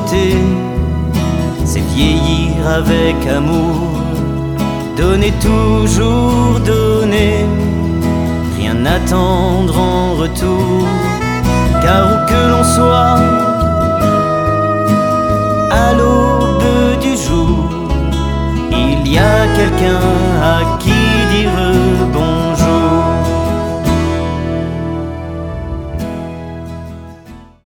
pauvreté, c'est vieillir avec amour, donner toujours donner, rien attendre en retour. Car où que l'on soit, à l'aube du jour, il y a quelqu'un